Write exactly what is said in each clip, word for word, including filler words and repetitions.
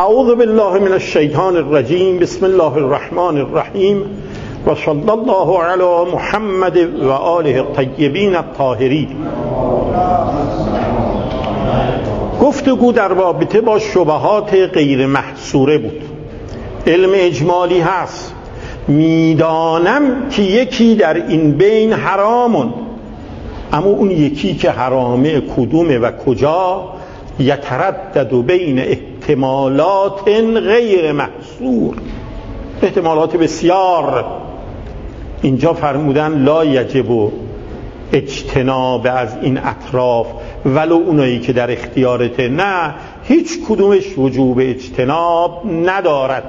اعوذ بالله من الشیطان الرجیم. بسم الله الرحمن الرحیم و صلی الله علی محمد و آله الطیبین الطاهرین. گفتگو در رابطه با شبهات غیر محصوره بود. علم اجمالی هست، میدانم که یکی در این بین حرامون، اما اون یکی که حرامه کدومه و کجا؟ یتردد بین احتمالات غیر محصور، احتمالات بسیار. اینجا فرمودن لا یجب اجتناب از این اطراف ولو اونایی که در اختیارته، نه، هیچ کدومش وجوب اجتناب ندارد.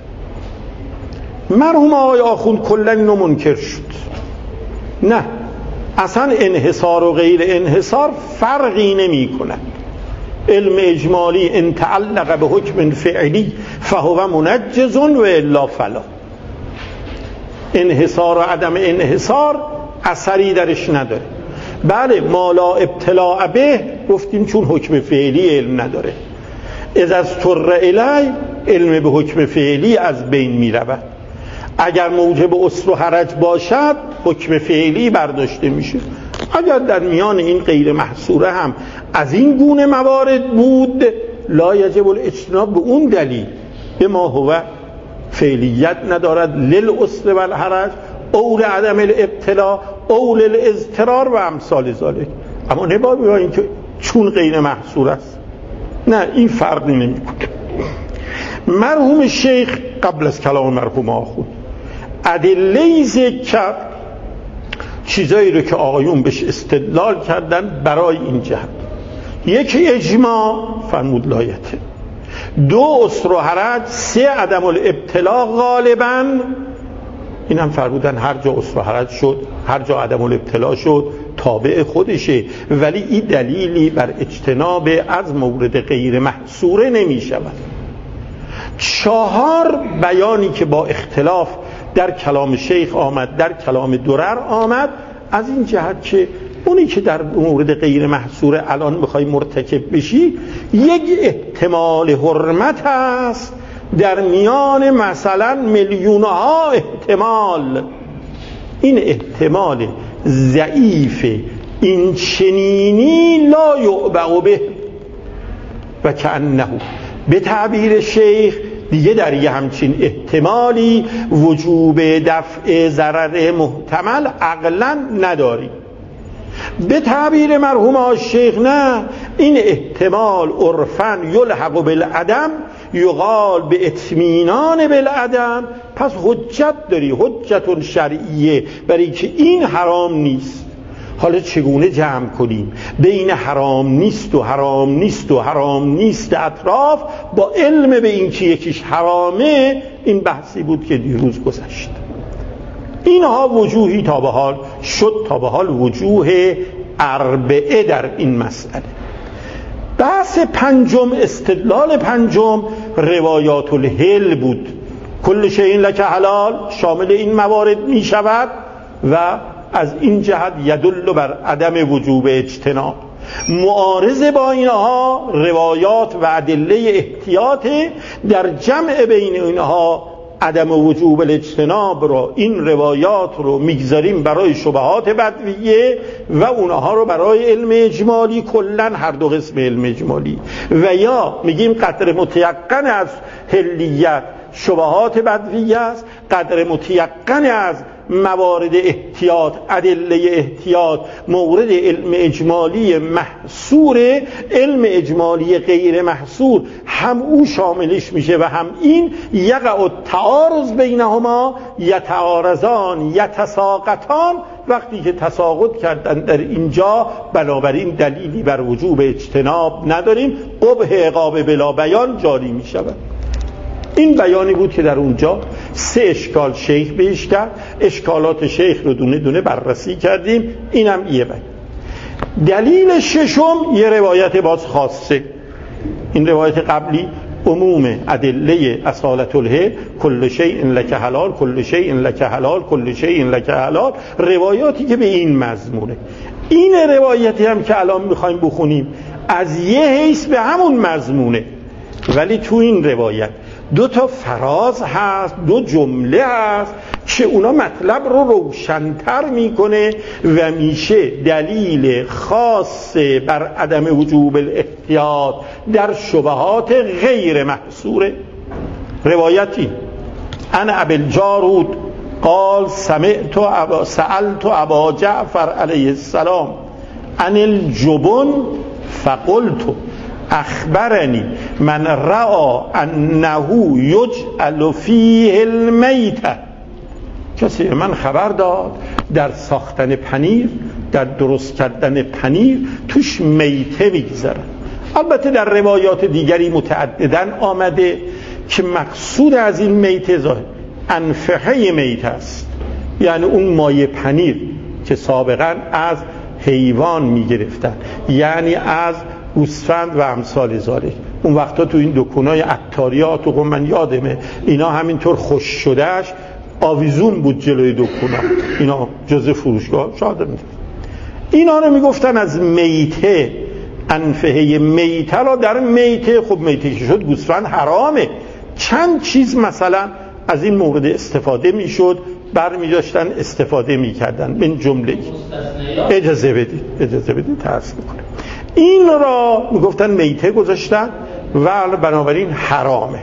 مرحوم آقای آخوند کلا اینو منکر شد. نه، اصلا انحصار و غیر انحصار فرقی نمی کند. علم اجمالی ان تعلق به حکم فعلی فهو منجز و الا فلا. انحصار و عدم انحصار اثری درش نداره. بله، ما لا ابتلاء به گفتیم چون حکم فعلی علم نداره. اذا اضطر الی، علم به حکم فعلی از بین می رود. اگر موجب عسر و حرج باشد حکم فعلی برداشته میشه. اگر در میان این غیر محصوره هم از این گونه موارد بود، لا یجب الاجتناب به اون دلیل به ما هو فعلیت ندارد، للعسر و الحرج او لعدم الابتلاء او للاضطرار و امثال ذالک. اما نباید بگوییم که چون غیر محصور است، نه، این فرقی نمیکنه. مرحوم شیخ قبل از کلام مرحوم آخوند ادله ذکر کرد، چیزایی رو که آقایون بهش استدلال کردن برای این جهت. یکی اجماع فرمود لایته، دو عسر و حرج، سه عدم الابتلاء غالبا. این هم فرمودن هر جا عسر و حرج شد، هر جا عدم الابتلاء شد، تابع خودشه، ولی این دلیلی بر اجتناب از مورد غیر محصوره نمی شود. چهار بیانی که با اختلاف در کلام شیخ آمد، در کلام درر آمد، از این جهت که اونی که در مورد غیر محصوره الان میخوای مرتکب بشی یک احتمال حرمت است در میان مثلا میلیونها احتمال. این احتمال ضعیف این چنینی لا یعبأ به و کأنه، به تعبیر شیخ دیگه در یه همچین احتمالی وجوب دفع ضرر محتمل عقلا نداری. به تعبیر مرحوم شیخ نه، این احتمال عرفاً یلحق بالعدم، یقال به اطمینان بالعدم. پس حجت داری، حجت شرعیه برای که این حرام نیست. حالا چگونه جمع کنیم بین حرام نیست و حرام نیست و حرام نیست اطراف با علم به این که یکیش حرامه؟ این بحثی بود که دیروز گذشت. اینها وجوهی تا به حال شد، تا به حال وجوه اربعه در این مسئله. بحث پنجم، استدلال پنجم، روایات الحل بود. کل شیء لک حلال شامل این موارد می شود و از این جهت یدل بر عدم وجوب اجتناب. معارض با اینها روایات و ادله احتیاط، در جمع بین اینها عدم وجوب الاجتناب رو، این روایات رو میگذاریم برای شبهات بدویه و اونها رو برای علم اجمالی، کلن هر دو قسم علم اجمالی، و یا میگیم قدر متیقن از حلیت شبهات بدویه است، قدر متیقن از موارد احتیاط، ادله احتیاط مورد علم اجمالی محصور. علم اجمالی غیر محصور هم او شاملش میشه و هم این. یقع التعارض بینهما، یتعارضان یتساقطان. وقتی که تساقط کردن در اینجا، بنابراین دلیلی بر وجوب اجتناب نداریم، قبح عقاب بلا بیان جاری میشود. این بیانی بود که در اونجا سه اشکال شیخ بهش کرد. اشکالات شیخ رو دونه دونه بررسی کردیم. اینم یه بیان. دلیل ششم یه روایت باز خاصه. این روایت قبلی عموم ادله اصالت الحل، کل شیء لک حلال، کل شیء لک حلال، کل شیء لک حلال، روایاتی که به این مضمونه. این روایتی هم که الان میخوایم بخونیم از یه حیث به همون مضمونه. ولی تو این روایت دو تا فراز هست، دو جمله هست که اونا مطلب رو روشن‌تر میکنه و میشه دلیل خاص بر عدم وجوب الاحتیاط در شبهات غیر محصور. روایتی انا ابوالجارود قال سمعت ابا سألت ابا جعفر علیه السلام عن الجبن فقلت اخبرنی من رأى انه یجعل فیه المیتة، کسی من خبر داد در ساختن پنیر، در درست کردن پنیر توش میته میگذارن. البته در روایات دیگری متعددن آمده که مقصود از این میته ظاهر انفحه میته است، یعنی اون مایه پنیر که سابقا از حیوان میگرفتن، یعنی از گوسفند و امثال ذالک. اون وقتا تو این دکونای عطاریات و من یادمه اینا همینطور خوش شدهش آویزون بود جلوی دکونا، اینا جزء فروشگاه شاده میده. اینا رو میگفتن از میته، انفحه میته را در میته. خب میته که شد گوسفند حرامه. چند چیز مثلا از این مورد استفاده میشد، برمی داشتن استفاده میکردن. من جمله اجازه بدید اجازه بدید ترس میکنه. این را میگفتن میته گذاشتن و بنابراین حرامه.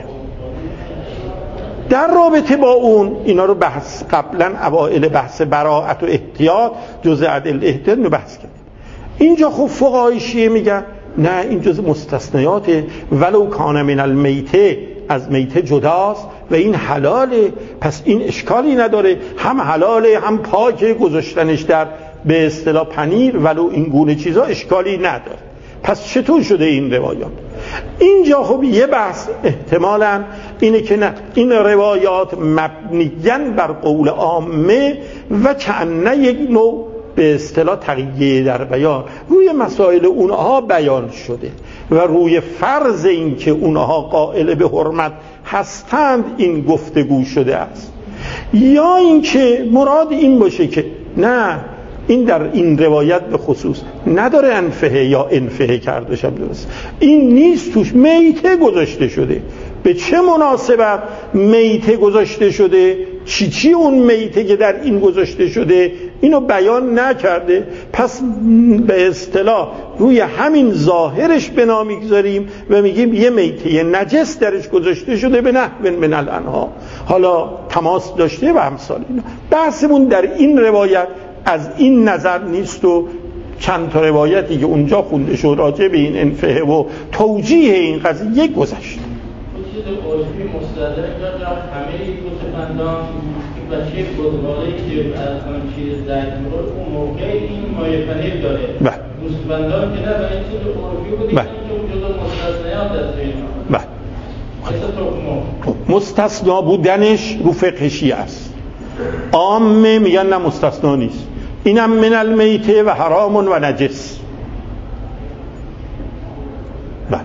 در رابطه با اون اینا رو بحث قبلا اوائل بحث براءت و احتیاط جزء عدل احتیاط رو بحث کردیم. اینجا خب فقهای شیعه میگن نه این جزء مستثنیاته، ولو کان من المیته، از میته جداست و این حلاله، پس این اشکالی نداره، هم حلاله هم پاکه گذاشتنش در به اصطلاح پنیر، ولو این گونه چیزا اشکالی نداره. پس چطور شده این روایات؟ اینجا خب یه بحث احتمالاً اینه که نه این روایات مبنیاً بر قول عامه و کأنه یک نوع به اصطلاح تقیه در بیان روی مسائل اونها بیان شده و روی فرض این که اونها قائل به حرمت هستند این گفتگو شده است، یا اینکه مراد این باشه که نه این در این روایت به خصوص نداره انفحه یا انفحه کرده شب درست، این نیست، توش میته گذاشته شده. به چه مناسبت میته گذاشته شده؟ چی چی اون میته که در این گذاشته شده اینو بیان نکرده. پس به اصطلاح روی همین ظاهرش بنا میگذاریم و میگیم یه میته نجس درش گذاشته شده به نحو من الانها، حالا تماس داشته و امثال اینا. بحثمون در این روایت از این نظر نیست و چند تا روایتی که اونجا خونده شد راجع به این انفحه و توجیه این قضیه گذشت. چیز عرفی مستدل در همه گوسفندان و چه گزاره‌ای که از آن چیز در می‌خوره اون موقع این مایه پنیر داره. گوسفندان که نه، و این چیز عرفی بود که جزء مستثنیات از اینا. بله. مستثنا بودنش رو فقهشی است. عامه میگن نه مستثنا نیست. اینم من المیته و حرام و نجس. بله.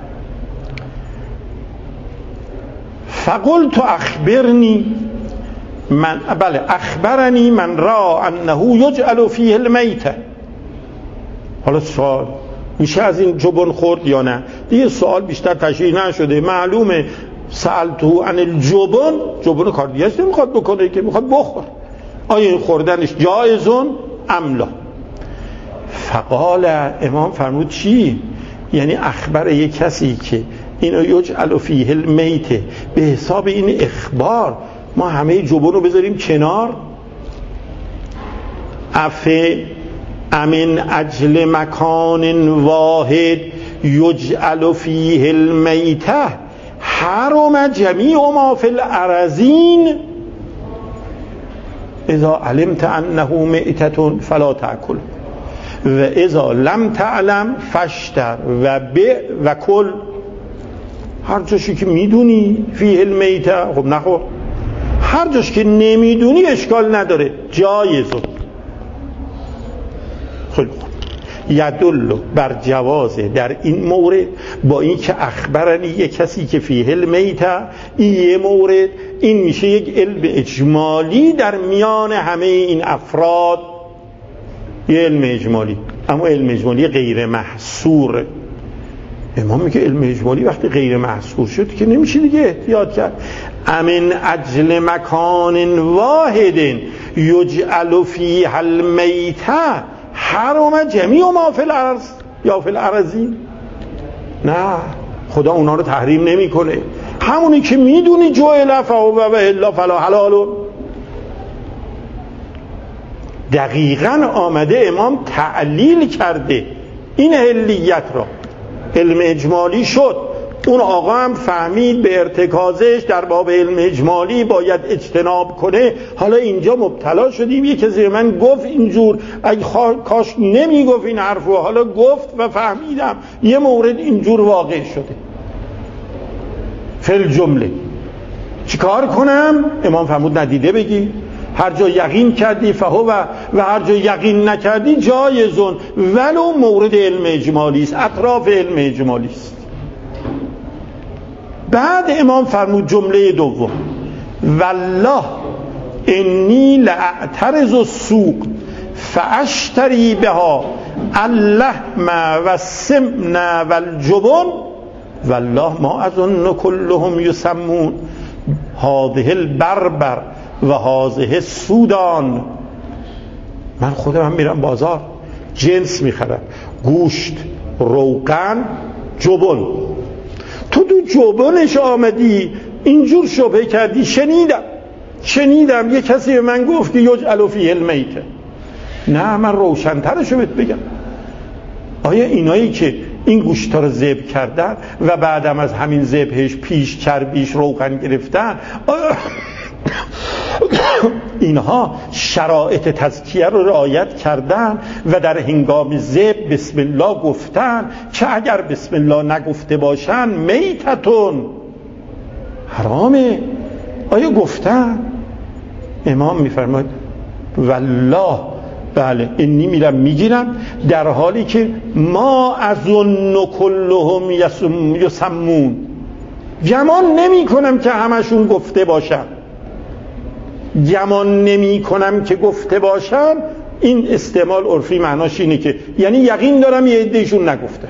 فقلت اخبرنی من بله اخبرنی من را انه یجعل فیه المیته. حالا سوال میشه از این جبن خورد یا نه؟ دیگه سوال بیشتر تشریح نشده، معلومه. سألته عن الجبن، جبن کار دیگه است نمیخواد بکنه که میخواد بخور، آیا این خوردنش جایزون ام لا؟ فقال امام فرمود چی؟ یعنی اخبر یک کسی که اینو یجعل فیه المیته به حساب این اخبار ما همه جبن رو بذاریم کنار؟ افه امن اجل مکان واحد یجعل فیه المیته حرم جمیع ما فی الارضین اذا علمت انه میتة فلا تأکل و اذا لم تعلم فاشتر و بع و کل. هر جاشی که میدونی فیه المیتة خب نخور، هر جاش که نمیدونی اشکال نداره جایزه. خیلی خوب. یدل بر جوازه در این مورد با این که اخبرنی یک کسی که فیه المیتة، این یه مورد، این میشه یک علم اجمالی در میان همه این افراد، یه علم اجمالی، اما علم اجمالی غیر محصور. امام میگه علم اجمالی وقتی غیر محصور شد که نمیشه دیگه احتیاط کرد. امن اجل مکان واحد یجعل فیه المیت حرم جمیع ما فی الارض یا فی الارضین. نه، خدا اونا رو تحریم نمیکنه. همونی که میدونی جعل فهو و الا فلا حلال. دقیقاً آمده امام تعلیل کرده این حلیت را. علم اجمالی شد، اون آقا هم فهمید به ارتکازش در باب علم اجمالی باید اجتناب کنه. حالا اینجا مبتلا شدیم، یه کسی من گفت اینجور، اگه کاش نمی گفت این حرفو، حالا گفت و فهمیدم یه مورد اینجور واقع شده. فل جمله چیکار کنم؟ امام فرمود ندیده بگی، هر جا یقین کردی فهو و هر جا یقین نکردی جایزون، ولو مورد علم اجمالی است، اطراف علم اجمالی است. بعد امام فرمود جمله دوم، والله انی لاعترض السوق فاشتری بها اللحم و السمن و الجبن والله ما اظن كلهم یسمون هذه البربر و هذه السودان. من خودم هم میرم بازار جنس میخرم، گوشت، روغن، جبن. تو دو جبنش آمدی اینجور شبه کردی. شنیدم شنیدم یه کسی به من گفت که یجعل فیه المیت. نه، من روشن‌ترشو بهت بگم. آیا اینایی که این گوشتا رو ذبح کردن و بعدم از همین ذبحش پیش چربیش روغن گرفتن، آیا اینها شرایط تزکیه رو رعایت کردن و در هنگام ذبح بسم الله گفتن که اگر بسم الله نگفته باشن میتتون حرامه؟ آیا گفتن؟ امام میفرماید والله بله، اینی میرم میگیرم در حالی که ما اظن کلهم یسمون، گمان نمی کنم که همشون گفته باشن، گمان نمی کنم که گفته باشن. این استعمال عرفی معناش اینه که یعنی یقین دارم یه عدهشون نگفته،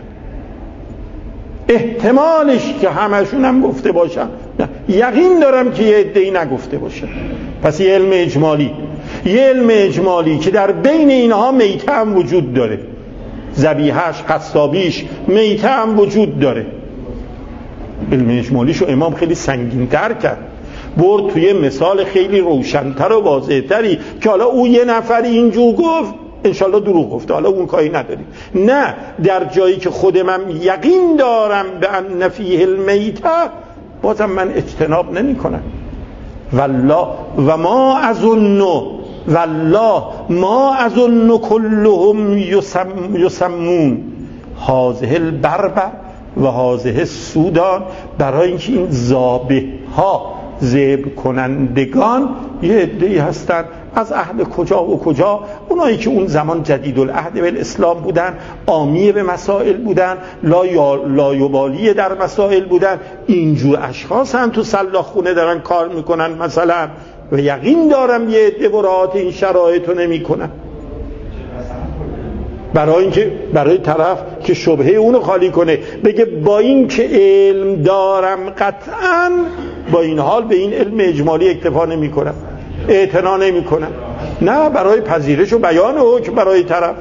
احتمالش که همشون هم گفته باشن نه، یقین دارم که یه عده‌ای نگفته باشه. پس یه علم اجمالی، یه علم اجمالی که در بین اینها میته هم وجود داره، ذبیحه‌اش، قصابیش، میته هم وجود داره. علم اجمالیشو امام خیلی سنگین‌تر کرد، برد توی مثال خیلی روشن‌تر و واضح‌تری که حالا او یه نفری اینجور گفت انشالله دروغ گفته، حالا اون کاری نداری. نه، در جایی که خودم یقین دارم به ان فیه المیته بازم من اجتناب نمی کنم. والله و ما اظن والله ما اظن كلهم یسم یسمون هذه البربر و هذه السودان. برای اینکه این ذابح ها، ذبح کنندگان یه عده‌ای هستن از اهل کجا و کجا، اونایی که اون زمان جدید العهد به اسلام بودن، عامی به مسائل بودن، لایبالی در مسائل بودن. اینجور اشخاص هم تو سلاخ خونه دارن کار میکنن مثلا، و یقین دارم یه عده برات این شرایط رو نمی کنن، برای اینکه برای طرف که شبهه اونو خالی کنه، بگه با این که علم دارم قطعاً با این حال به این علم اجمالی اکتفا نمی کنم، اعتنا نمی کنم. نه، برای پذیرش و بیان حکم برای طرف.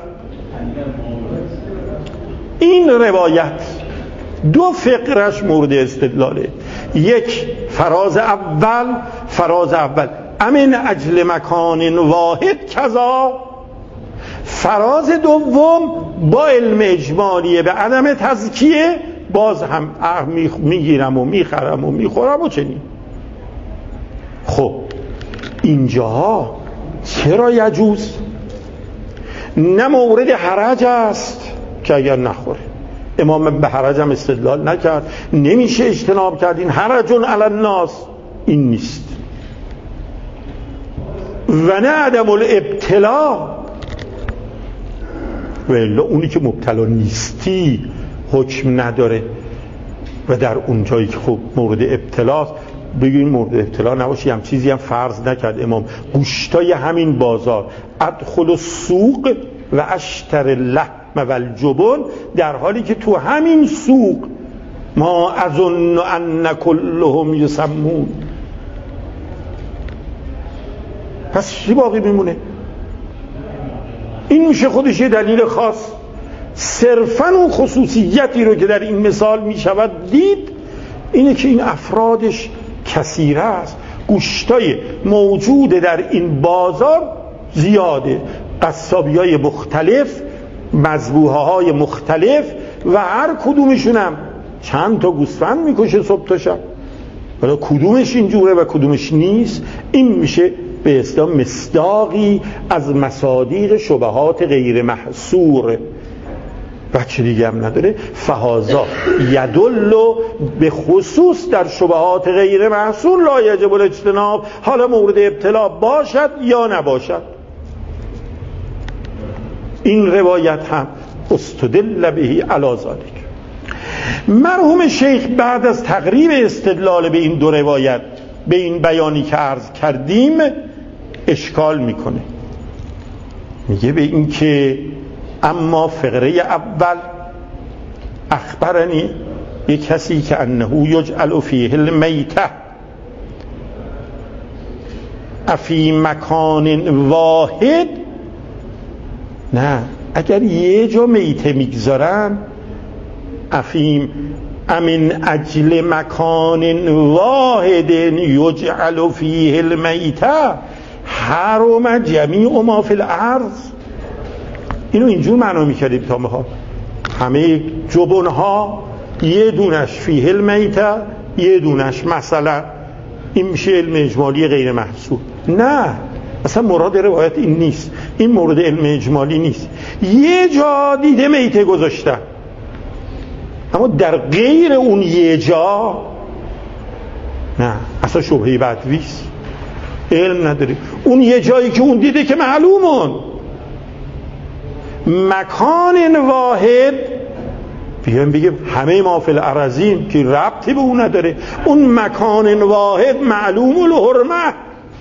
این روایت دو فقرش مورد استدلاله. یک، فراز اول فراز اول امن اجل مکان واحد کذا. فراز دوم با علم اجمالیه به عدم تزکیه، باز هم میگیرم و میخرم و میخورم و چنین. خب اینجاها چرا یجوز؟ نه مورد حرج است که اگر نخوره. امام به حرج هم استدلال نکرد، نمیشه اجتناب کرد، این حرجون علی الناس، این نیست. و نه عدم الابتلا، و الا اونی که مبتلا نیستی حکم نداره. و در اون جایی که خب مورد ابتلاست، بگیم مورد ابتلا نباشی، هم چیزی هم فرض نکرد امام. گوشتای همین بازار، ادخل السوق و اشتر اللحم و الجبن، در حالی که تو همین سوق ما اظن ان کلهم یسمون. پس چی باقی میمونه؟ این میشه خودش یه دلیل خاص. صرفاً اون خصوصیتی رو که در این مثال میشود دید اینه که این افرادش کثیره است، گوشتای موجود در این بازار زیاده، قصابی‌های مختلف، مذبوحه‌های مختلف و هر کدومشون هم چند تا گوسفند میکشه صبح تا شب، ولی کدومش اینجوره و کدومش نیست. این میشه به اصطلاح مصداقی از مصادیق شبهات غیر محصور و چه دیگه هم نداره. فهذا یدل به خصوص در شبهات غیر محصور لا یجب الاجتناب، حالا مورد ابتلا باشد یا نباشد. این روایت هم استدل بهی علی ذلک. مرحوم شیخ بعد از تقریب استدلال به این دو روایت به این بیانی که عرض کردیم اشکال میکنه، میگه به این که اما فقره اول اخبرنی یه کسی که انه یجعل فیه المیته افی مکان واحد، نه اگر یه جا میته میگذارن افیم امن اجل مکان واحد یجعل فیه المیته حرم جمیع ما فی الارض. اینو اینجور معنا میکردیم تا مها همه جبنها یه دونش فیه المیته، یه دونش مثلا این میشه علم اجمالی غیر محصور. نه اصلا مراد روایت این نیست، این مورد علم اجمالی نیست. یه جا دیده میته گذاشتن، اما در غیر اون یه جا نه، اصلا شبهه بدویست، علم نداری. اون یه جایی که اون دیده که معلومون مکان واحد بیایم بگیم همه ما فی الارضین که ربطی به اون نداره. اون مکان واحد معلوم الحرمه،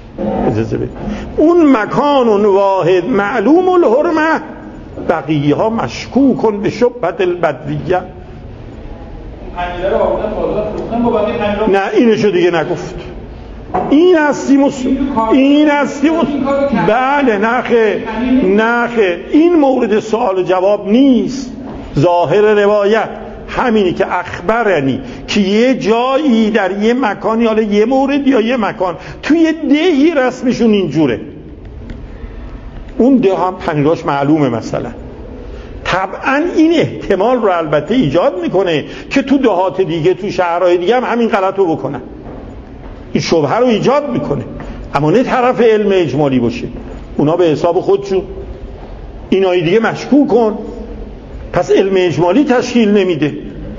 اون مکان واحد معلوم الحرمه، بقیه ها مشکوکن به شبهت البدویه. نه اینشو دیگه نگفت. این هستی مس... این هستی مس... بله نخه نخه این مورد سوال و جواب نیست. ظاهر روایت همینی که اخبرنی که یه جایی در یه مکانی، حالا یه مورد یا یه مکان توی دهی رسمشون اینجوره، اون ده هم پنیراش معلومه مثلا. طبعا این احتمال رو البته ایجاد میکنه که تو دهات دیگه تو شهرهای دیگه هم همین غلط رو بکنن، این شبهه رو ایجاد میکنه، اما نه طرف علم اجمالی باشه. اونا به حساب خودشون اینای دیگه مشکوک کن، پس علم اجمالی تشکیل نمیده.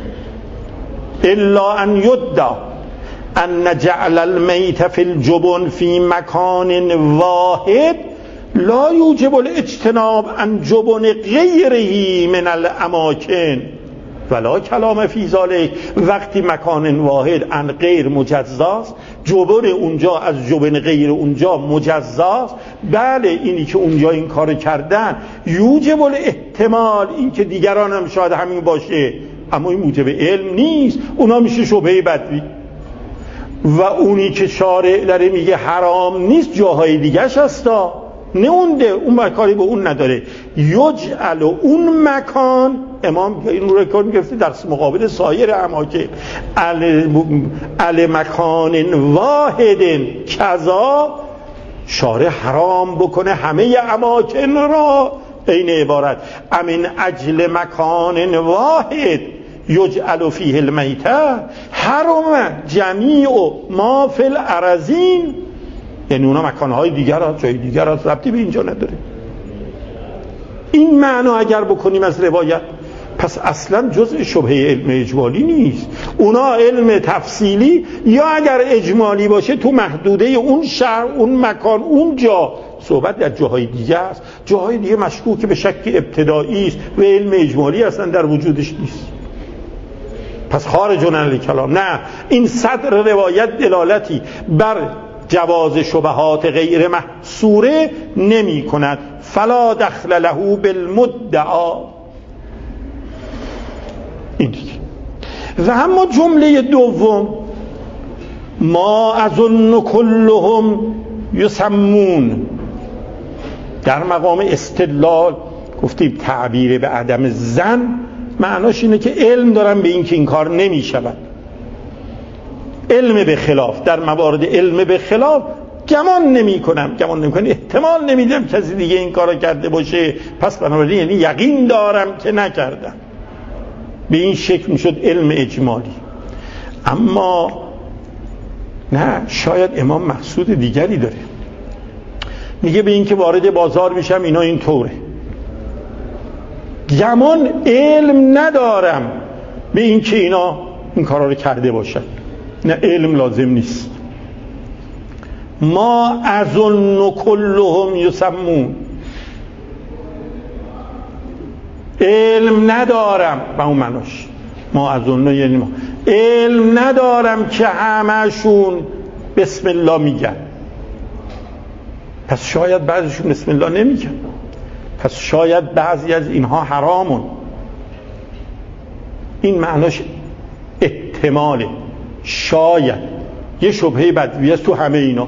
الا ان یدعی ان جعل المیت فی الجبن فی مکان واحد لا یوجب الاجتناب عن جبن غیره من الاماکن ولا کلام فی ذلک. وقتی مکان واحد ان غیر مجزاست، جبن اونجا از جبن غیر اونجا مجزاست، بله اینی که اونجا این کار کردن یوجب الاحتمال، این که دیگران هم شاید همین باشه، اما این موجب علم نیست، اونا میشه شبهه بدوی. و اونی که شارع داره میگه حرام نیست جاهای دیگهش هستا، نه اونده، اون مکانی به اون نداره. یجعل اون مکان، امام این رو کار میگفته در مقابل سایر اماکن، ال مکان واحد کذا، شارع حرام بکنه همه اماکن را. این عبارت امن اجل مکان واحد یجعل فیه المیته حرم جمیع ما فی الارضین، یعنی اونا مکانهای دیگر هست، جای دیگر هست، ربطی به اینجا نداره. این معنا اگر بکنیم از روایت، پس اصلا جزء شبهه علم اجمالی نیست. اونا علم تفصیلی یا اگر اجمالی باشه تو محدوده اون شهر، اون مکان، اون جا، صحبت در جاهای دیگه است. جاهای دیگه مشکوک به شک ابتدایی است و علم اجمالی اصلا در وجودش نیست، پس خارج عن الکلام. نه، این صدر روایت دلالتی بر جواز شبهات غیر محصوره نمی کند. فلا دخل له بالمدعا، این دیگه. و اما جمله دوم ما اظن کلهم یسمون، در مقام استدلال گفتیم تعبیر به عدم ظن معناش اینه که علم دارم به این که این کار نمی شود. علم به خلاف، در موارد علم به خلاف گمان نمی کنم گمان نمی کنم احتمال نمیدم کسی دیگه این کارو کرده باشه، پس بنابراین یعنی یقین دارم که نکردم. به این شکل میشد علم اجمالی. اما نه، شاید امام مقصود دیگری داره. میگه به این که وارد بازار میشم اینا این طوره، گمان علم ندارم به این که اینا این کارا رو کرده باشن. نه، علم لازم نیست. ما اظن کلهم یسمون، علم ندارم به اون معناش. ما اظن یعنی ما علم ندارم که همشون بسم الله میگن، پس شاید بعضیشون بسم الله نمیگن، پس شاید بعضی از اینها حرامون. این معناش احتماله. شاید یه شبهه بدوی است تو همه اینا.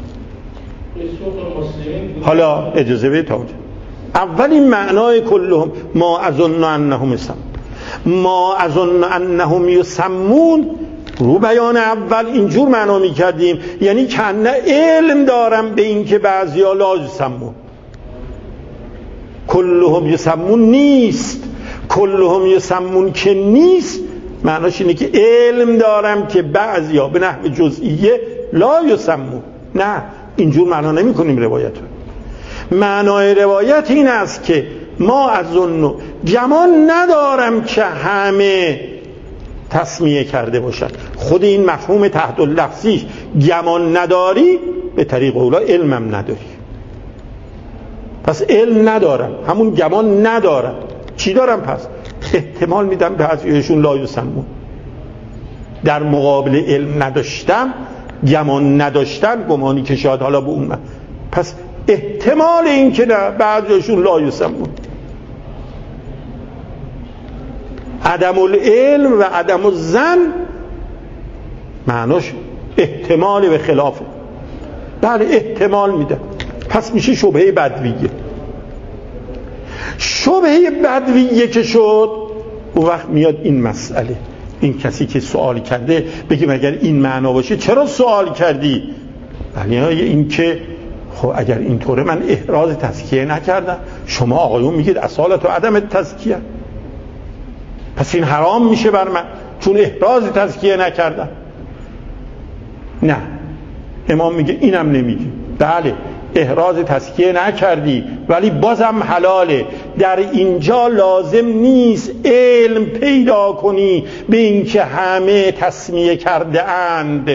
حالا اجازه بدید تا اونجا. اولین معنای کلهم ما اظن انهم یسمون، ما اظن انهم یسمون رو بیان اول اینجور معنا میکردیم، یعنی که نه علم دارم به این که بعضیا لا یسمون. کلهم یسمون نیست، کلهم یسمون که نیست معناش اینه که علم دارم که بعضیا به نحو جزئیه لا یسمون. نه، اینجور معنا نمی کنیم روایت رو. معنای روایت این است که ما اظن، گمان ندارم که همه تسمیه کرده باشد. خود این مفهوم تحت اللفظیش گمان نداری، به طریق اولا علمم نداری. پس علم ندارم، همون گمان ندارم. چی دارم پس؟ احتمال میدم به بعضیشون لا یسمون. در مقابل علم نداشتم، گمان نداشتن، گمانی که شاید حالا به اون من. پس احتمال این که نه بعضیشون لا یسمون. عدم العلم و عدم الظن معناش احتمال به خلافه. بله، احتمال میده. پس میشه شبهه بدویه. شبهه بدویه که شد، اون وقت میاد این مسئله. این کسی که سوال کرده بگیم اگر این معنا باشه چرا سوال کردی؟ یعنی این که خب اگر اینطوره من احراز تزکیه نکردم، شما آقایون میگید اصالت و عدم تزکیه، پس این حرام میشه بر من چون احراز تزکیه نکردم. نه، امام میگه اینم نمیگه. بله، احراز تزکیه نکردی ولی بازم حلاله. در اینجا لازم نیست علم پیدا کنی به این که همه تسمیه کرده اند،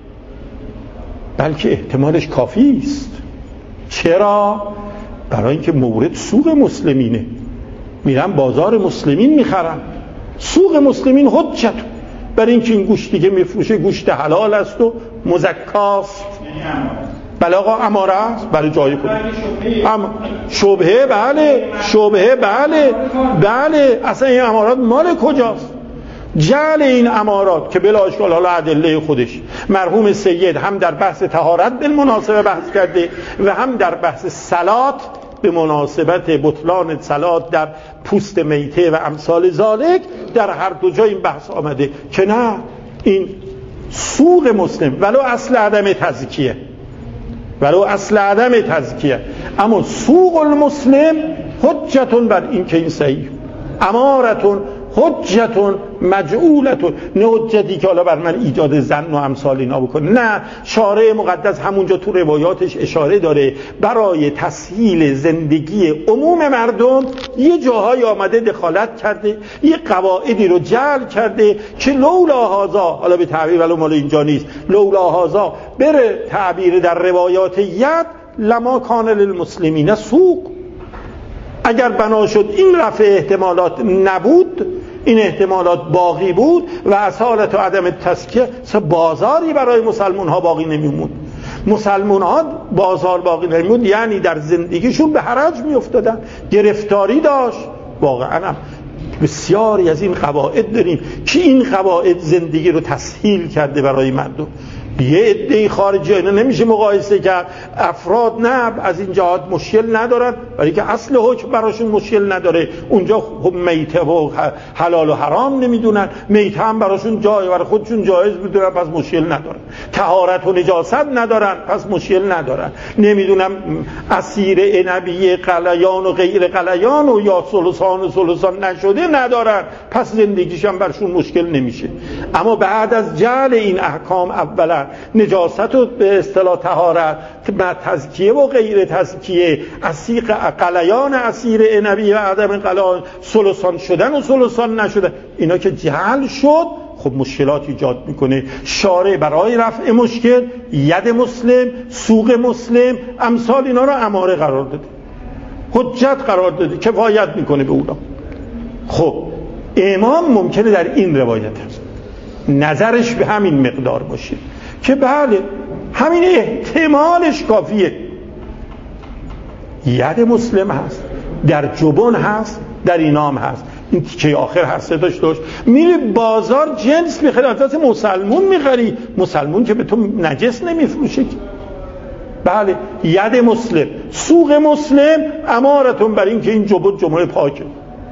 بلکه احتمالش کافی است. چرا؟ برای اینکه مورد سوق مسلمینه. میرم بازار مسلمین میخرم، سوق مسلمین حجت برای اینکه این گوشتی که میفروشه گوشت حلال است و مزکاست. بله آقا، اماره است برای جای خود. اما شبهه، بله شبهه، بله بله اصلا این امارات مال کجاست؟ جعل این امارات که بلا اشکال حالا ادله خودش مرحوم سید هم در بحث طهارت بالمناسبه بحث کرده و هم در بحث صلات به مناسبت بطلان صلات در پوست میته و امثال ذالک، در هر دو جا این بحث آمده که نه، این سوق مسلم ولو اصل عدم تزکیه، ولو اصل عدم تزکیه، اما سوق المسلم حجتون بر این که این صحیح، امارتون حجتون مجعولتون، نه حجتی که حالا بر من ایجاد ظن و امثال اینا بکنه. نه، شارع مقدس همونجا تو روایاتش اشاره داره برای تسهیل زندگی عموم مردم یه جاهای آمده دخالت کرده، یه قواعدی رو جعل کرده که لولا هازا، حالا به تعبیر ولو مال اینجا نیست، لولا هازا بره تعبیر در روایات ید لما کان للمسلمین سوق. اگر بنا شد این رفع احتمالات نبود، این احتمالات باقی بود و اصالت و عدم تزکیه، بازاری برای مسلمان ها باقی نمیموند. مسلمان ها بازار باقی نمیموند یعنی در زندگیشون به حرج می افتادن، گرفتاری داشت. واقعا هم بسیاری از این قواعد داریم که این قواعد زندگی رو تسهیل کرده برای مردم. یه عده خارجی اینا نمیشه مقایسه کرد. افراد نه از این جهات مشکل ندارن، ولی که اصل حکم براشون مشکل نداره. اونجا خب میته و حلال و حرام نمیدونن، میته هم براشون جای برای خودشون جایز میدونن، پس مشکل ندارن. طهارت و نجاست ندارن، پس مشکل ندارن. نمیدونم اسیر عنبی قلیان و غیر قلیان و یا ثلثان و ثلثان نشده ندارن، پس زندگیش هم براشون مشکل نمیشه. اما بعد از جعل این احکام اولا نجاست و به اصطلاح طهارت، تزکیه و غیر تزکیه، اسیر قلیان اسیر عنبی و عدم قلیان، ثلثان شدن و ثلثان نشدن، اینا که جعل شد خب مشکلات ایجاد میکنه. شارع برای رفع مشکل ید مسلم، سوق مسلم، امثال اینا رو اماره قرار داده، حجت قرار داده، کفایت میکنه به اونا. خب امام ممکنه در این روایت هست نظرش به همین مقدار باشه که بله همین احتمالش کافیه. ید مسلم هست، در جبن هست، در اینام هست. این تیکه آخر هر سه داشت داشت میری بازار جنس میخری، از مسلمون میخری، مسلمون که به تو نجس نمیفروشه. بله ید مسلم، سوق مسلم امارتون بر این که این جبن جمعه پاکه.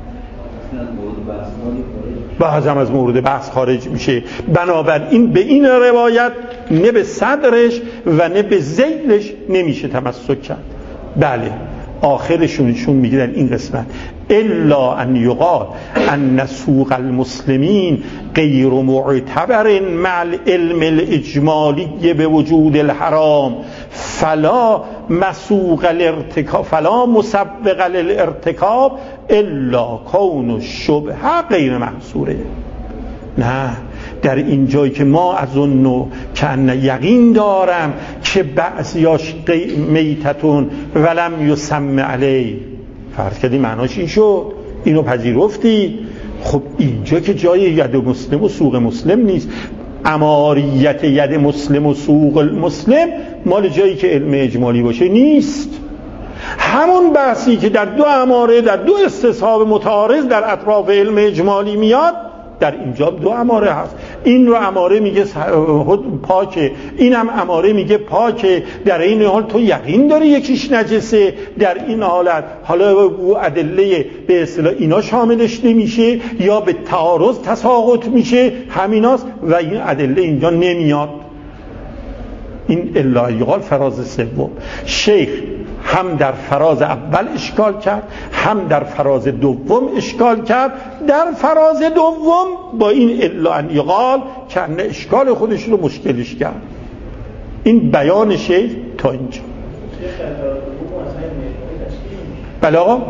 بعض هم از مورد بحث خارج میشه. بنابراین به این روایت نه به صدرش و نه به ذیلش نمیشه تمسک کرد. بله آخرشونشون میگیرن این قسمت الا ان یقال ان سوق المسلمین غیر معتبر مع العلم الاجمالی به وجود الحرام فلا مسوق الارتکاب فلا مسبق للارتکاب الا کون الشبهه غیر محصوره. نه، در این جایی که ما از اون که ان یقین دارم که بعضیاش میتتون ولم یسم علی، فرض کردی معناش این شد، اینو پذیرفتی. خب اینجا که جای ید مسلم و سوق مسلم نیست. اماریت ید مسلم و سوق مسلم مال جایی که علم اجمالی باشه نیست. همون بحثی که در دو اماره، در دو استصحاب متعارض در اطراف علم اجمالی میاد، در اینجا دو اماره هست. این رو اماره میگه پاکه، اینم اماره میگه پاکه. در این حال تو یقین داری یکیش نجسه. در این حالت حالا او ادله به اصطلاح اینا شاملش نمیشه یا به تعارض تساقط میشه، همیناست و این ادله اینجا نمیاد. این الا یقال فراز سوم. شیخ هم در فراز اول اشکال کرد، هم در فراز دوم اشکال کرد. در فراز دوم با این الا ان یقال که اشکال خودش رو مشکلش کرد. این بیان شیخ تا اینجا. بله آقا؟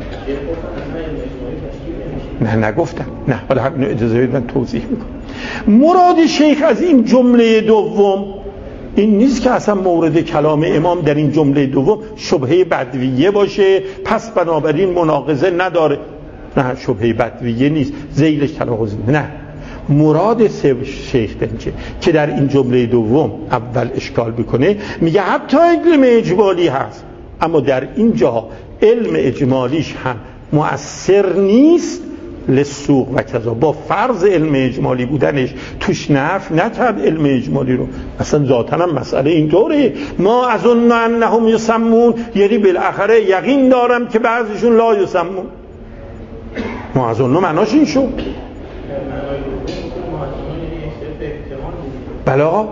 نه نگفتم، نه حالا همینو اجازه بدید من توضیح میکنم. مراد شیخ از این جمله دوم این نیست که اصلا مورد کلام امام در این جمله دوم شبهه بدویه باشه، پس بنابراین مناقضه نداره. نه، شبهه بدویه نیست، ذیلش تناقض نیست. نه، مراد شیخ دنچه که در این جمله دوم اول اشکال بکنه، میگه حتی علم اجمالی هست، اما در این جاها علم اجمالیش هم مؤثر نیست لسوق و کذا. با فرض علم اجمالی بودنش توش نفی نکرد علم اجمالی رو. اصلا ذاتاً هم مسئله اینطوره. ما از اون انهم یسمون، یعنی بالاخره یقین دارم که بعضیشون لا یسمون. ما از اون معناش این شد. بله آقا؟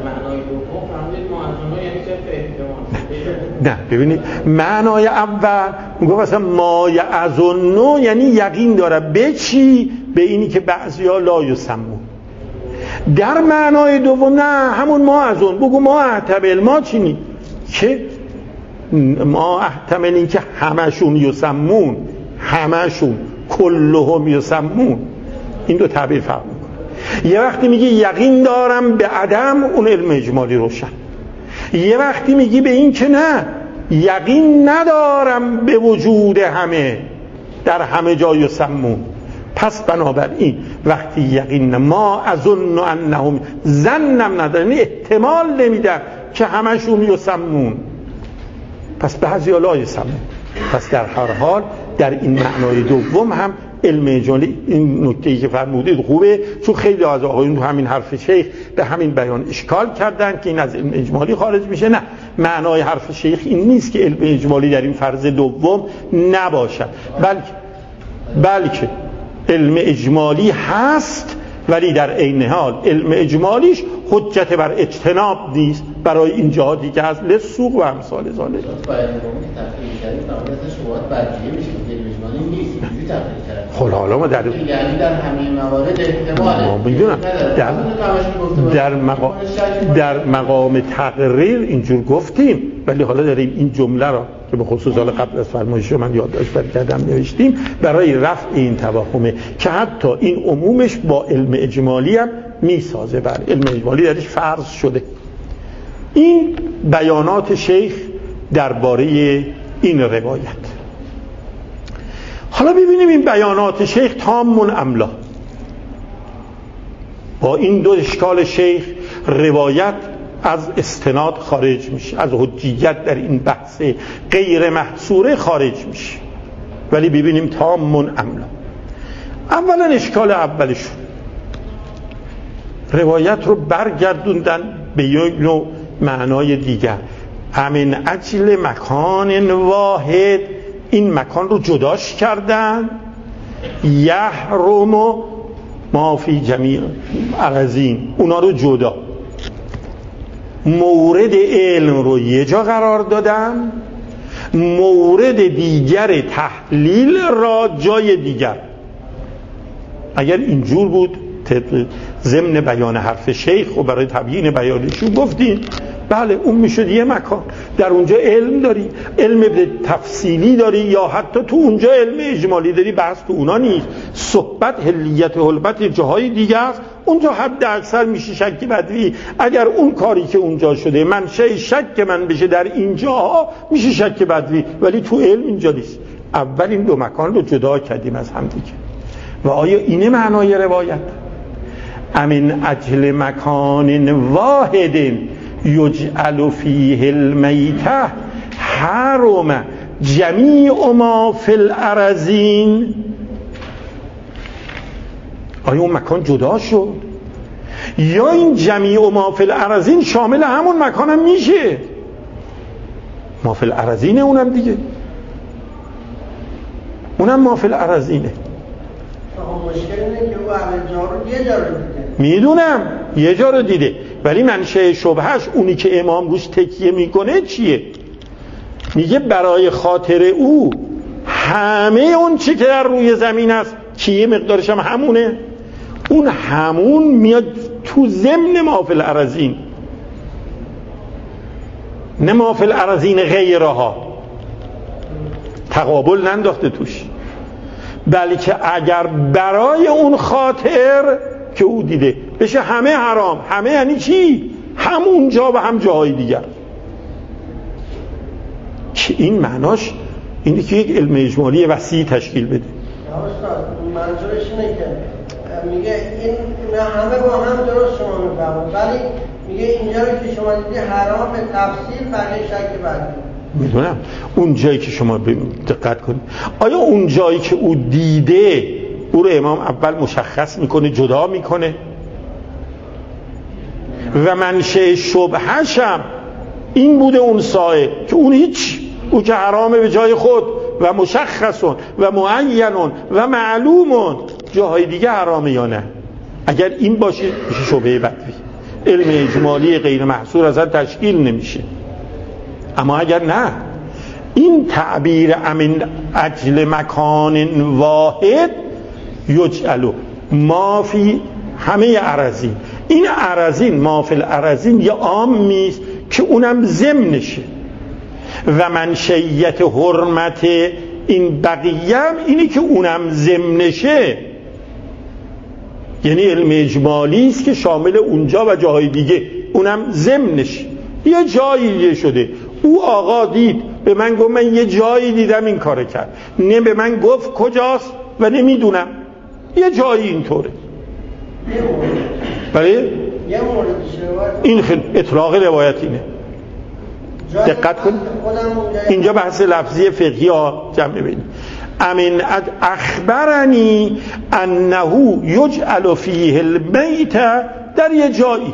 نه ببینید، معنای اول میگه مثلا ما یظنون یعنی یقین داره به چی؟ به اینی که بعضیا لا یسمون. در معنای دوم نه، همون ما ازون بگو ما احتمل ما چینی که ما احتمل این که همشون یسمون، همشون کلهم یسمون. این دو تعبیر فرق میکنه. یه وقتی میگه یقین دارم به عدم، اون علم اجمالی روشن. یه وقتی میگی به این که نه، یقین ندارم به وجود همه، در همه جا یسمون. پس بنابراین وقتی یقین ما اظن انهم ظنم ندارن، احتمال نمیدن که همشون یسمون، پس بعضی لا یسمون. پس در هر حال در این معنای دوم هم علم اجمالی، این نکته‌ای که فرمودید خوبه، چون خیلی از آقایون تو همین حرف شیخ به همین بیان اشکال کردن که این از علم اجمالی خارج میشه. نه، معنای حرف شیخ این نیست که علم اجمالی در این فرض دوم نباشد، بلکه بلکه علم اجمالی هست، ولی در عین حال علم اجمالیش حجت بر اجتناب نیست برای این جهاتی که از لسوق و امثال ذالک. خب حالا ما در یعنی در همین موارد احتماله ما میدونم در در مقام در مقام تقریر اینجور گفتیم، ولی حالا داریم این جمله را که به خصوص حالا قبل از فرمایش من یادداشت کردم نوشتیم برای رفع این توهمه که حتی این عمومش با علم اجمالی هم میسازه، بر علم اجمالی درش فرض شده. این بیانات شیخ درباره این روایت. حالا ببینیم این بیانات شیخ تامون املا. با این دو اشکال شیخ روایت از استناد خارج میشه، از حجیت در این بحث غیر محصوره خارج میشه، ولی ببینیم تامون املا. اولا اشکال اولشون روایت رو برگردوندن به یک نوع معنای دیگر. امن اجل مکان واحد، این مکان رو جداش کردن. یحرم ما فی جمیع اراضین، اونا رو جدا. مورد علم رو یه جا قرار دادن، مورد دیگر تحلیل را جای دیگر. اگر اینجور بود ضمن بیان حرف شیخ و برای تبیین بیانشون گفتیم بله اون میشد یه مکان، در اونجا علم داری، علم تفصیلی داری، یا حتی تو اونجا علم اجمالی داری، بحث تو اونا نیست. صحبت حلیت حلبت جاهای دیگه است، اونجا حد اکثر میشه شک بدوی. اگر اون کاری که اونجا شده منشأ شک من بشه در اینجا میشه شک بدوی، ولی تو علم اینجا نیست. اول این دو مکان رو جدا کردیم از هم دیگه. و آیا اینه معنای روایت؟ امن اجل مکان واحد یجعل فیه المیته حرم جمیع ما فی الارضین. آیا اون مکان جدا شد؟ یا این جمیع ما فی الارضین شامل همون مکان هم میشه؟ ما فی الارضینه اونم دیگه، اونم ما فی الارضینه. مشکل اینه که او همه جا رو یه جا رو دیده. میدونم یه جا رو دیده، ولی منشأ شبهش اونی که امام روش تکیه میکنه چیه؟ میگه برای خاطر او همه اون چی که در روی زمین است که یه مقدارش هم همونه، اون همون میاد تو ضمن ما فی الارضین، نه ما فی الارضین غیرها. تقابل ننداخته توش، بلکه اگر برای اون خاطر که او دیده بشه همه حرام، همه یعنی چی؟ همون جا و هم جاهای دیگر. که این معناش اینه که یک علم اجمالی وسیع تشکیل بده. استاد منظورش اینه که میگه این همه با هم درست شما میفهمید، ولی میگه اینجا رو که شما دیدی حرام به تفصیل بقیه شک بعدی. میدونم اون جایی که شما دقت کنید، آیا اون جایی که او دیده او رو امام اول مشخص میکنه، جدا میکنه و منشأ شبهش هم این بوده اون سایه که اون هیچ، او که حرامه به جای خود و مشخصون و معینون و معلومون، جاهای دیگه حرامه یا نه؟ اگر این باشه میشه شبهه بدوی، علم اجمالی غیر محصور ازن تشکیل نمیشه. اما اگر نه، این تعبیر امن اجل مکان واحد یجعلو ما فی همه اراضین، این اراضین ما فی الارضین یه عامی است که اونم ضمنشه و منشئیت حرمت این بقیه هم اینی که اونم ضمنشه، یعنی علم اجمالی است که شامل اونجا و جاهای دیگه، اونم ضمنشه. یه جایی شده او آقا دید، به من گفت من یه جایی دیدم این کار کرد، نه به من گفت کجاست و نمیدونم، یه جایی اینطوره. بله این خیلی اطلاق روایت اینه. دقت کن اینجا بحث لفظی فقهی ها جمع بینید. امن اخبرنی انه یجعل فیه المیت، در یه جایی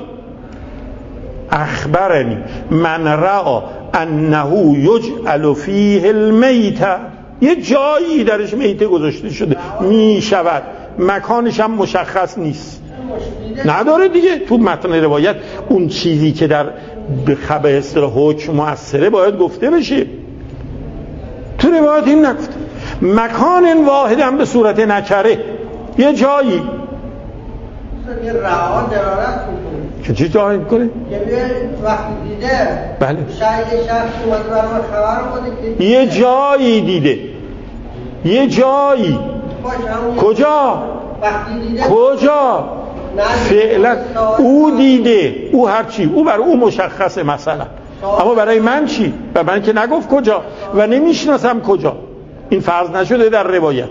اخبرنی من رأى انه یجعل فیه المیت، یه جایی درش میته گذاشته شده می شود، مکانش هم مشخص نیست، نداره دیگه. تو متن روایت اون چیزی که در خبر اصطلاح حکم مؤثره باید گفته بشه، تو روایت این نگفته. مکان واحد هم به صورت نکره، یه جایی یه رعا دلالت میکنه که چی جایی میکنه؟ یه وقتی دیده بله شاید یه شخص اومده برای خبر بوده که یه جایی دیده، یه جایی کجا؟ وقتی دیده کجا؟ فعلا او دیده، او هرچی، او برای او مشخصه مثلا، اما برای من چی؟ و من که نگفت کجا و نمیشناسم کجا، این فرض نشده در روایت.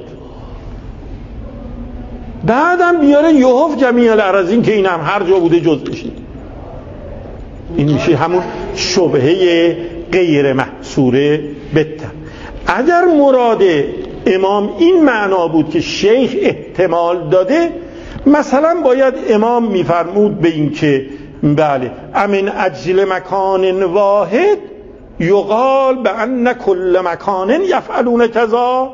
بعدم بیاره یهوف جمیع الارضین که این هم هر جا بوده جزءشه، این میشه همون شبهه غیر محصوره بته. اگر مراد امام این معنا بود که شیخ احتمال داده، مثلا باید امام میفرمود به این که بله امن اجل مکان واحد یقال به ان کل مکان یفعلون کذا،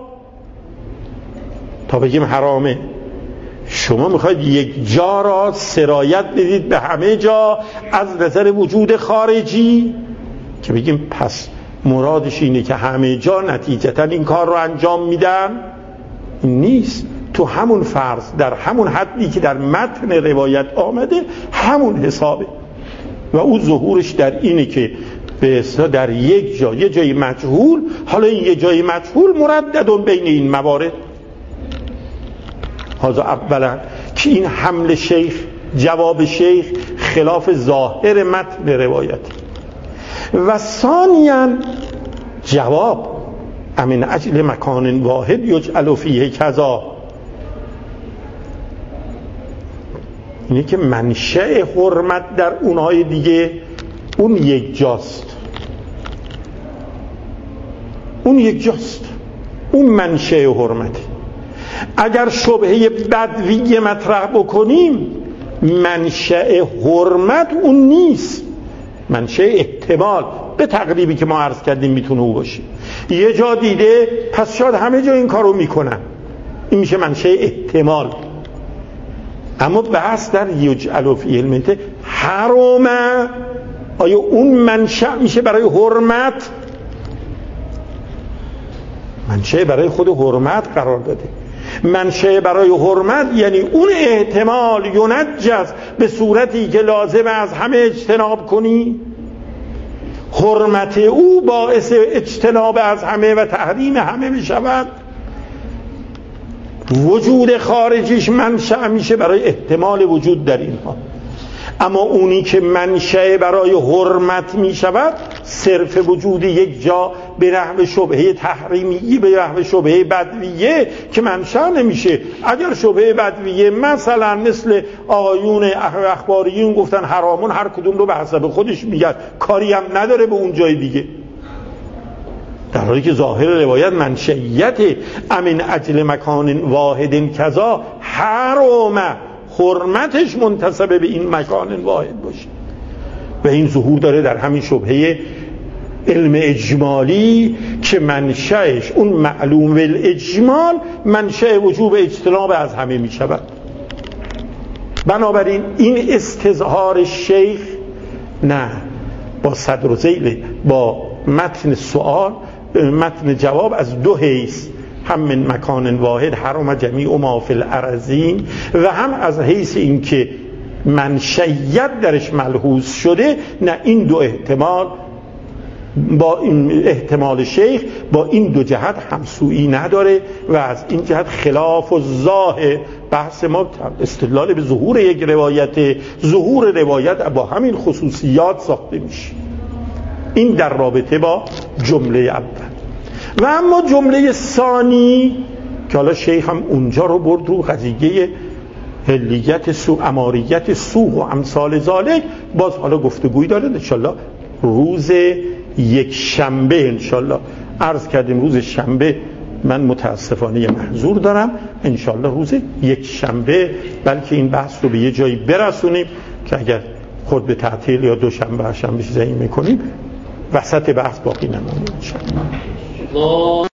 تا بگیم حرامه. شما میخواید یک جا را سرایت بدید به همه جا از نظر وجود خارجی، که بگیم پس مرادش اینه که همه جا نتیجتا این کار رو انجام میدن؟ این نیست. تو همون فرض در همون حدی که در متن روایت آمده همون حسابه و او ظهورش در اینه که به اصطلاح در یک جا، یه جای مجهول، حالا این یه جای مجهول مردد بین این موارد. حالا اولا که این حمل شیخ، جواب شیخ خلاف ظاهر متن روایت، و ثانیاً جواب امن اجل مکان واحد یجعل فیه کذا، اینه که منشأ حرمت در اونهای دیگه اون یک جاست، اون یک جاست، اون منشأ حرمت. اگر شبهه بدویه مطرح بکنیم منشأ حرمت اون نیست، منشأ احتمال به تقریبی که ما عرض کردیم میتونه او باشه. یه جا دیده پس شاید همه جا این کارو میکنن، این میشه منشأ احتمال. اما بحث در یجعل فیه المیت حرامه، آیا اون منشأ میشه برای حرمت؟ منشأ برای خود حرمت قرار داده. منشأ برای حرمت یعنی اون احتمال ینجز به صورتی که لازم از همه اجتناب کنی، حرمت او باعث اجتناب از همه و تحریم همه میشود. وجود خارجیش منشأ میشه برای احتمال وجود در اینها. اما اونی که منشأ برای حرمت میشود صرف وجود یک جا به نحو شبهه تحریمی، به نحو شبهه بدویه که منشأ نمیشه. اگر شبهه بدویه مثلا مثل آقایون اخباریون گفتن حرامون، هر کدوم رو به حسب خودش میگن، کاری هم نداره به اون جای دیگه، در حالی که ظاهر روایت منشئیت امن اجل مکان واحد کذا حرامه، حرمتش منتسب به این مکان واحد باشه. و این ظهور داره در همین شبهه علم اجمالی که منشأش اون معلوم بالاجمال منشأ وجوب اجتناب از همه می شود. بنابراین این استظهار شیخ نه با صدر و ذیل، با متن سوال، متن جواب از دو حیث، هم من مکان واحد حرم جمیع ما فی الارضین و هم از حیث این که منشئیت درش ملحوظ شده، نه این دو احتمال با این احتمال شیخ با این دو جهت همسویی نداره و از این جهت خلاف و ظاهر بحث ما استدلال به ظهور یک روایت، ظهور روایت با همین خصوصیات ساخته میشه. این در رابطه با جمله اول. و اما جمله ثانی که حالا شیخ هم اونجا رو برد رو قضیه هلیت سو، اماریت سوق و امثال ذالک، باز حالا گفتگوی داره انشالله روز یک شنبه، انشالله عرض کردیم روز شنبه من متاسفانه یه محضور دارم، انشالله روز یک شنبه بلکه این بحث رو به یه جایی برسونیم که اگر خود به تعطیل یا دوشنبه هر شنبه چیزایی میکنیم وسط بحث باقی نمونیم انشالله.